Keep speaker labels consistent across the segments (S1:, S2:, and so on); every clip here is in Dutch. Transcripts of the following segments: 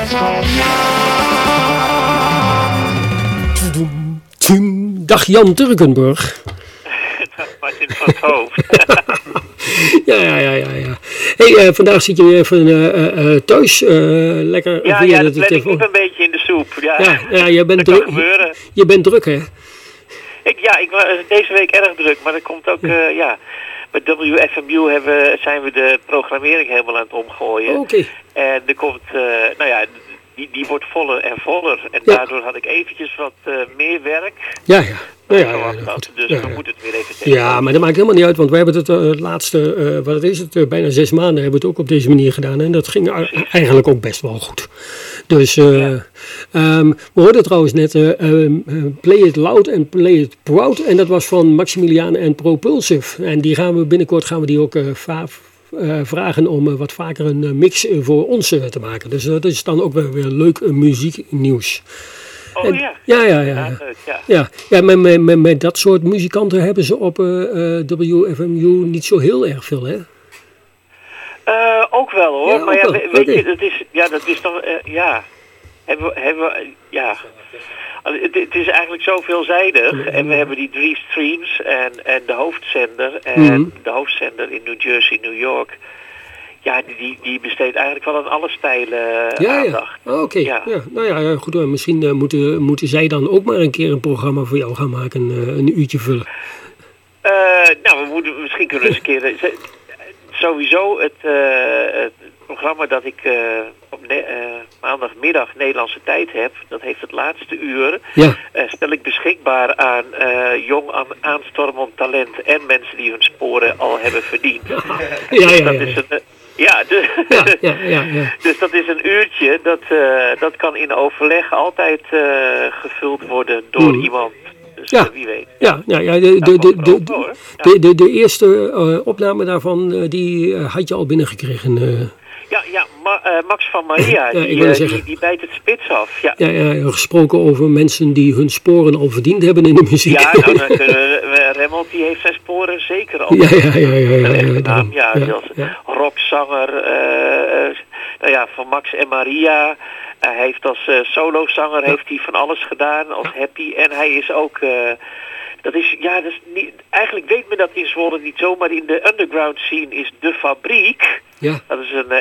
S1: Dag Jan Turkenburg.
S2: Dat was in het hoofd.
S1: Ja. Hey, vandaag zit je weer even thuis. Lekker.
S2: Ja, dat ben ik een beetje in de soep.
S1: Ja, je bent druk. Je bent druk, hè?
S2: Ik was deze week erg druk, maar dat komt ook, Bij WFMU zijn we de programmering helemaal aan het omgooien.
S1: Oké.
S2: En er komt, die wordt voller en voller. En daardoor had ik eventjes wat meer werk.
S1: Ja.
S2: Dus we moeten het weer even tegen.
S1: Ja, maar dat maakt helemaal niet uit, want we hebben het laatste, wat is het, bijna 6 maanden hebben we het ook op deze manier gedaan. En dat ging eigenlijk ook best wel goed. Dus we hoorden trouwens net Play It Loud en Play It Proud. En dat was van Maximiliaan en Propulsive. En die gaan we binnenkort ook vragen om wat vaker een mix voor ons te maken. Dus dat is dan ook weer leuk muzieknieuws.
S2: Oh ja.
S1: Ja, met dat soort muzikanten hebben ze op WFMU niet zo heel erg veel, hè?
S2: Ook wel hoor,
S1: Ja,
S2: maar
S1: weet
S2: je, dat is dan, Het is eigenlijk zo veelzijdig en we hebben die 3 streams en de hoofdzender en de hoofdzender in New Jersey, New York. Ja, die besteedt eigenlijk wel aan alle stijlen aandacht.
S1: Ja. Oké. Ja. Nou ja, goed hoor. Misschien moeten zij dan ook maar een keer een programma voor jou gaan maken, een uurtje vullen.
S2: Misschien kunnen we eens een keer... Sowieso het programma dat ik op maandagmiddag Nederlandse tijd heb, dat heeft het laatste uur, stel ik beschikbaar aan jong aanstormend talent en mensen die hun sporen al hebben verdiend. Dus dat is een uurtje, dat kan in overleg altijd gevuld worden door iemand. Dus wie weet.
S1: De eerste opname daarvan, die had je al binnengekregen.
S2: Max van Maria, die bijt het spits af. Ja,
S1: gesproken over mensen die hun sporen al verdiend hebben in de muziek.
S2: Ja, Remmelt die heeft zijn sporen zeker al. Rockzanger, van Max en Maria. Hij heeft als solozanger heeft hij van alles gedaan, als Happy. En hij is ook... dat is niet, eigenlijk weet men dat in Zwolle niet zo, maar in de underground scene is De Fabriek. Ja. Dat is een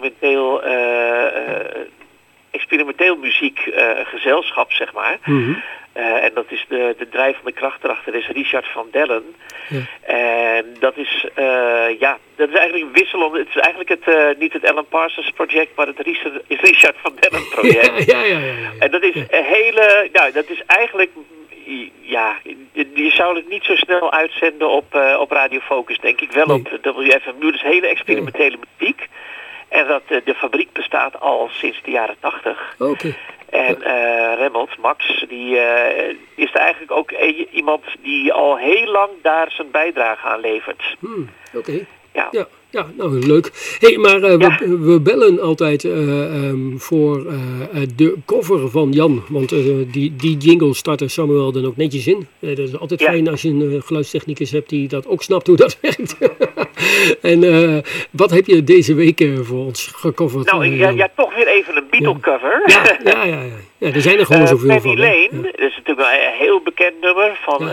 S2: experimenteel muziekgezelschap, zeg maar. Mm-hmm. En dat is de drijvende kracht erachter is Richard van Dellen. Ja. En dat is eigenlijk wisselend. Het is eigenlijk niet het Alan Parsons project, maar het Richard van Dellen project. Ja. En dat is dat is eigenlijk... Ja, je zou het niet zo snel uitzenden op Radio Focus, denk ik. Wel op WFMU, dus hele experimentele muziek. En de fabriek bestaat al sinds de jaren 80.
S1: Okay.
S2: En Remmelt, Max, die is er eigenlijk ook iemand die al heel lang daar zijn bijdrage aan levert.
S1: Oké. Ja, nou leuk. Hey, maar we bellen altijd voor de cover van Jan. Want die jingle start er Samuel dan ook netjes in. Dat is altijd fijn als je een geluidstechnicus hebt die dat ook snapt hoe dat werkt. En wat heb je deze week voor ons gecoverd?
S2: Nou, toch weer even een Beatle cover.
S1: Ja, er zijn er gewoon zoveel van.
S2: Penny Lane, dat is natuurlijk een heel bekend nummer van...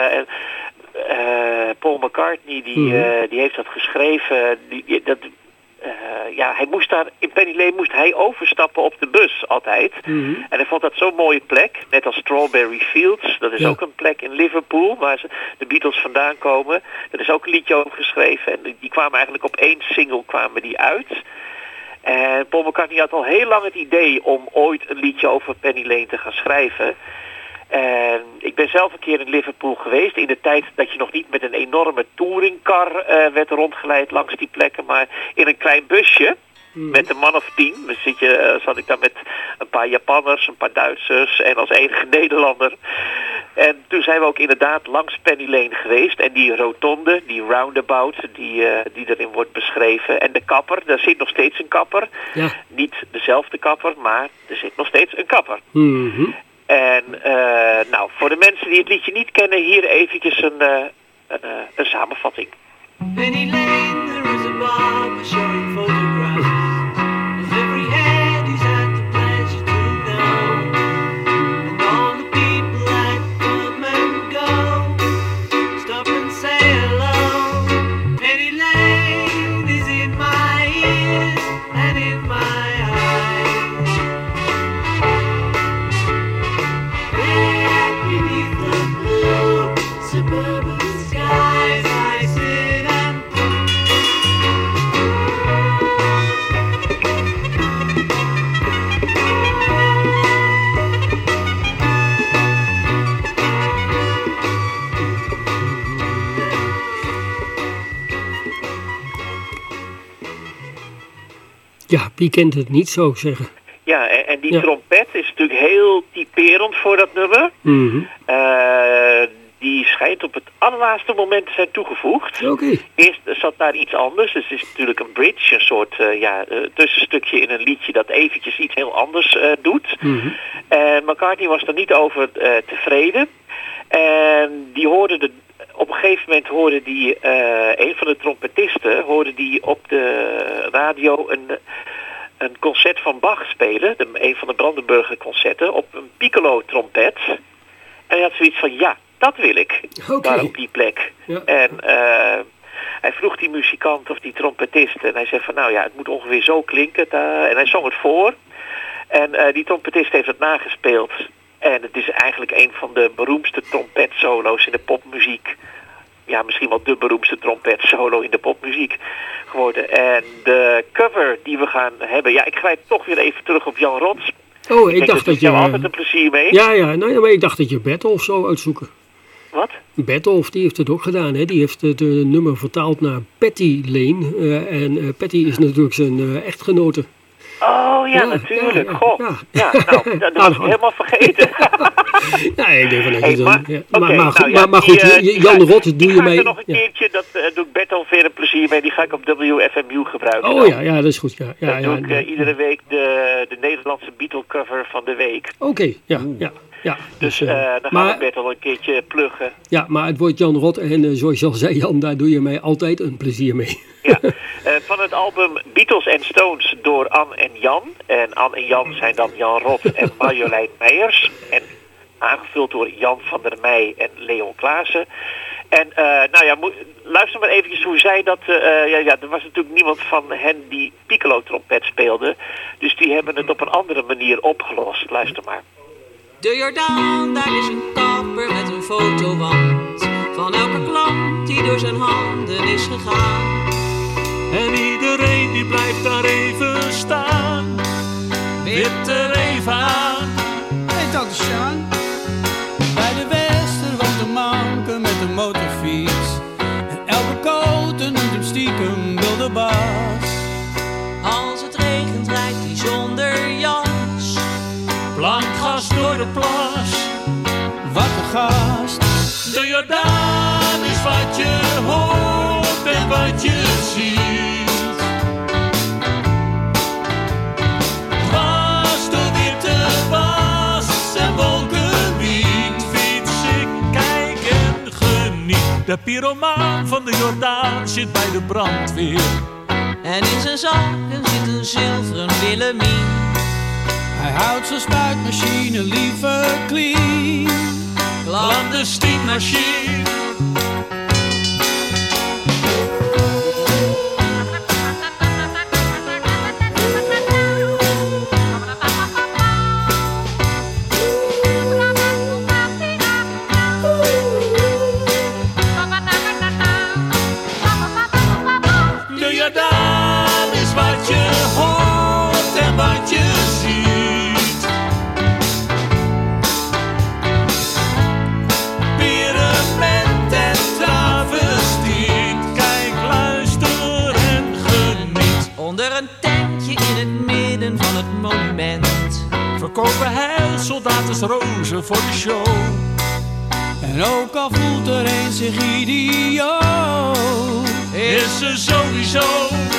S2: Paul McCartney, die heeft dat geschreven. Hij moest daar in Penny Lane moest hij overstappen op de bus altijd. Mm-hmm. En hij vond dat zo'n mooie plek, net als Strawberry Fields. Dat is ook een plek in Liverpool waar de Beatles vandaan komen. Er is ook een liedje over geschreven en die kwamen eigenlijk op 1 single kwamen die uit. En Paul McCartney had al heel lang het idee om ooit een liedje over Penny Lane te gaan schrijven. En ik ben zelf een keer in Liverpool geweest in de tijd dat je nog niet met een enorme touringcar werd rondgeleid langs die plekken, maar in een klein busje met een man of 10. Dus zat ik daar met een paar Japanners, een paar Duitsers en als enige Nederlander. En toen zijn we ook inderdaad langs Penny Lane geweest en die rotonde, die roundabout die erin wordt beschreven. En de kapper, daar zit nog steeds een kapper. Ja. Niet dezelfde kapper, maar er zit nog steeds een kapper. Mm-hmm. En voor de mensen die het liedje niet kennen, hier eventjes een samenvatting. Penny Lane, there is a barber showing photographs of every head he's had to
S1: Ja, wie kent het niet, zou ik zeggen.
S2: Ja, en die trompet is natuurlijk heel typerend voor dat nummer.
S1: Mm-hmm.
S2: Die schijnt op het allerlaatste moment te zijn toegevoegd.
S1: Oké.
S2: Eerst zat daar iets anders. Dus het is natuurlijk een bridge, een soort tussenstukje in een liedje dat eventjes iets heel anders doet.
S1: Mm-hmm.
S2: McCartney was er niet over tevreden. En die hoorde op een gegeven moment hoorde die een van de trompetisten op de radio een concert van Bach spelen, een van de Brandenburger concerten, op een piccolo trompet. En hij had zoiets van, ja, dat wil ik, daar op die plek. Ja. En hij vroeg die muzikant of die trompetist en hij zei van, nou ja, het moet ongeveer zo klinken. En hij zong het voor. En die trompetist heeft het nagespeeld. En het is eigenlijk een van de beroemdste trompetsolo's in de popmuziek. Ja, misschien wel de beroemdste trompetsolo in de popmuziek geworden. En de cover die we gaan hebben... Ja, ik grijp toch weer even terug op Jan Rots.
S1: Oh, ik dacht dat je...
S2: altijd een plezier mee.
S1: Ja, maar ik dacht dat je Bertolf zou uitzoeken.
S2: Wat?
S1: Bertolf, die heeft het ook gedaan. Hè? Die heeft het nummer vertaald naar Patty Lane. En Patty is natuurlijk zijn echtgenote.
S2: Oh ja, natuurlijk. Goh. Ja, nou, dat was ik helemaal vergeten.
S1: Nee, ik denk van dat je dan...
S2: Ja.
S1: Maar goed, Jan Rot, doe je mee...
S2: Ik ga er nog een keertje, dat doe ik Bertolf weer een plezier mee. Die ga ik op WFMU gebruiken.
S1: Oh ja, dat is goed. Ja,
S2: dan doe ik iedere week de Nederlandse Beatle cover van de week.
S1: Oké, ja.
S2: Dus dan gaan we Bertolf een keertje pluggen.
S1: Ja, maar het wordt Jan Rot en zoals je al zei, Jan, daar doe je mij altijd een plezier mee.
S2: Ja, van het album Beatles and Stones door Ann en Jan. En Ann en Jan zijn dan Jan Rot en Marjolein Meijers. En aangevuld door Jan van der Meij en Leon Klaassen. En luister maar eventjes hoe zij dat... er was natuurlijk niemand van hen die piccolo-trompet speelde. Dus die hebben het op een andere manier opgelost. Luister maar.
S3: De Jordaan, daar is een kapper met een fotowand van elke klant die door zijn handen is gegaan.
S4: En iedereen die blijft daar even staan, wipt er even aan.
S5: Hey tante Sjaan, bij de Wester woont een manke met een motorfiets. En elke koten noemt hem stiekem Wilde Bas.
S3: Als het regent rijdt hij zonder jas,
S4: Plankgas door de plas.
S5: Wat een gast.
S4: De Jordaan is wat je hoort en wat je ziet. Was de witte was en wolkenwiet. Fiets ik, kijk en geniet. De pyromaan van de Jordaan zit bij de brandweer.
S3: En in zijn zakken zit een zilveren Willemien.
S5: Hij houdt zijn spuitmachine liever clean.
S4: Clandestien machine. De Jordaan is wat je hoort en wat je ziet. Pyramid en travestiet. Kijk, luister en geniet.
S3: Onder een tentje in het midden van het monument
S4: Verkopen heilsoldatens rozen voor de show.
S5: En ook al voelt er een zich idioot,
S4: Is ze sowieso.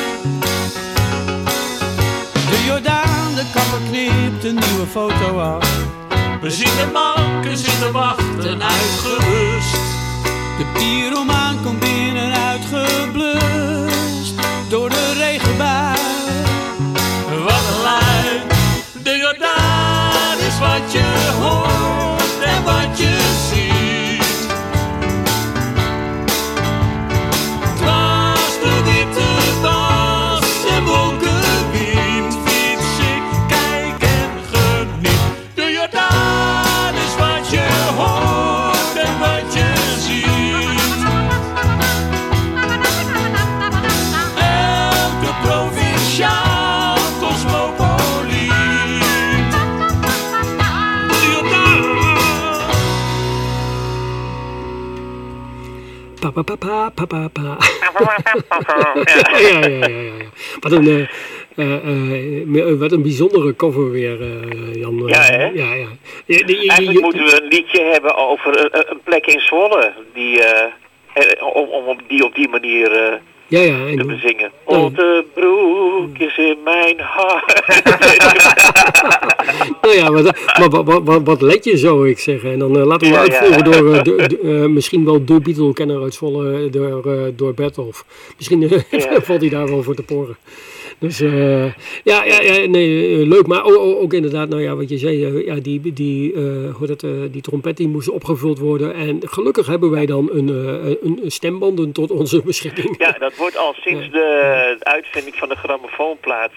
S5: de Jordaan, de kapper knipt een nieuwe foto af.
S4: We zien de manken zitten wachten uitgerust.
S5: De pyromaan komt binnen uitgeblust door de regenbui.
S4: Wat een lui. De Jordaan is wat je hoort en wat je ziet. Dwars de witte was en wolkenwiet. Fiets ik, kijk en geniet. De Jordaan is wat je hoort en wat je ziet. Elke provinciaal cosmopoliet. De Jordaan.
S1: Pa. Ja. Wat een Wat een bijzondere cover weer, Jan.
S2: Ja, hè?
S1: Ja.
S2: Eigenlijk moeten we een liedje hebben over een plek in Zwolle om die op die manier te bezingen. De broekjes in mijn hart.
S1: Nou ja, maar wat let je, zou ik zeggen. En dan laten we uitvoeren door misschien wel de Beatle-kenner uit Zwolle, door Bertolf. Misschien valt hij daar wel voor te poren. Dus leuk. Maar ook inderdaad, nou ja, wat je zei, die trompet die moest opgevuld worden. En gelukkig hebben wij dan een stembanden tot onze beschikking.
S2: Ja, dat wordt al sinds de uitvinding van de grammofoonplaat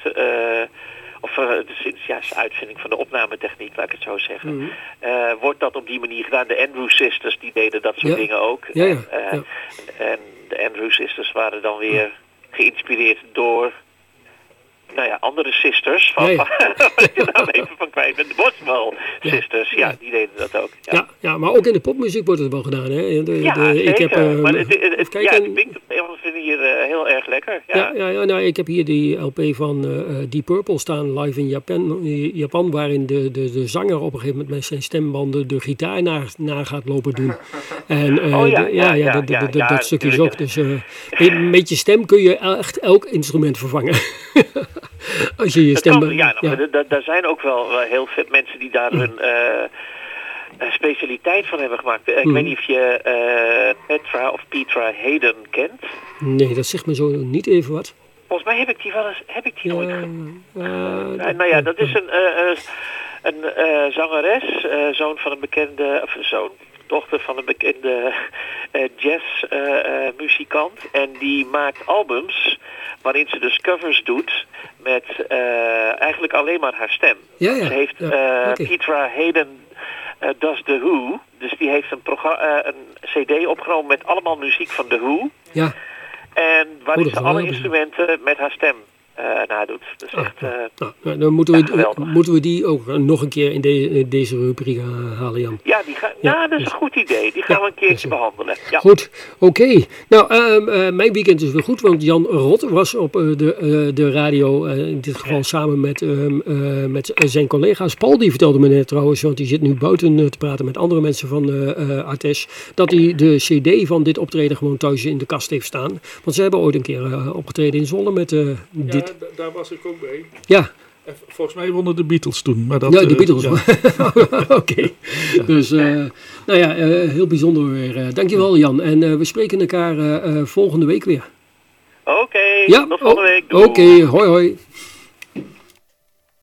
S2: sinds de uitvinding van de opnametechniek, laat ik het zo zeggen, wordt dat op die manier gedaan. De Andrews Sisters, die deden dat soort dingen ook. En de Andrews Sisters waren dan weer geïnspireerd door andere sisters van de naam even van kwijt ben, de Boswell Sisters, die deden dat ook.
S1: Ja, maar ook in de popmuziek wordt het wel gedaan, hè?
S2: Zeker.
S1: Ik heb,
S2: maar het klinkt op een of andere manier heel erg lekker.
S1: Nou, ik heb hier die LP van Deep Purple staan, live in Japan, waarin de zanger op een gegeven moment met zijn stembanden de gitaar na gaat lopen doen. En dat stukje is ook. Dus met je stem kun je echt elk instrument vervangen. Als je stem...
S2: Daar zijn ook wel heel veel mensen die daar hun specialiteit van hebben gemaakt. Ik weet niet of je Petra Haden kent.
S1: Nee, dat zegt me zo niet even wat.
S2: Volgens mij heb ik die nooit dat is een zangeres, dochter van een bekende jazzmuzikant. En die maakt albums waarin ze dus covers doet met eigenlijk alleen maar haar stem. Ze heeft Petra Haden Does The Who. Dus die heeft een cd opgenomen met allemaal muziek van The Who. Ja. En waarin ze alle instrumenten met haar stem nadoet. Dus echt
S1: dan moeten we die ook nog een keer in deze rubriek halen, Jan.
S2: Ja, dat is een goed idee. Die gaan we een keertje behandelen. Ja.
S1: Goed, oké. Nou, mijn weekend is weer goed, want Jan Rot was op de radio, in dit geval samen met zijn collega's. Paul, die vertelde me net trouwens, want die zit nu buiten te praten met andere mensen van Artes, dat hij de cd van dit optreden gewoon thuis in de kast heeft staan. Want ze hebben ooit een keer opgetreden in Zwolle met dit.
S6: Daar was ik ook bij.
S1: Ja.
S6: En volgens mij wonnen de Beatles toen. Maar dat,
S1: de Beatles. Oké. Dus, heel bijzonder weer. Dankjewel, Jan. En we spreken elkaar volgende week weer.
S2: Oké, tot volgende week.
S1: Oké, hoi hoi.